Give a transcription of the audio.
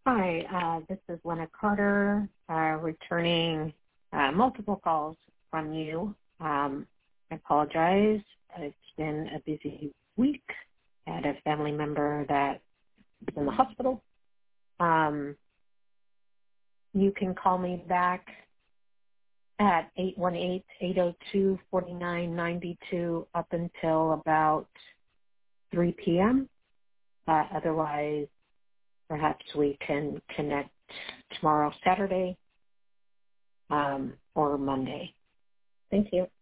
Hi, this is Lena Carter, returning multiple calls from you. I apologize. It's been a busy week. I had a family member that is in the hospital. You can call me back at 818-802-4992 up until about 3 p.m. Otherwise, perhaps we can connect tomorrow, Saturday, or Monday. Thank you.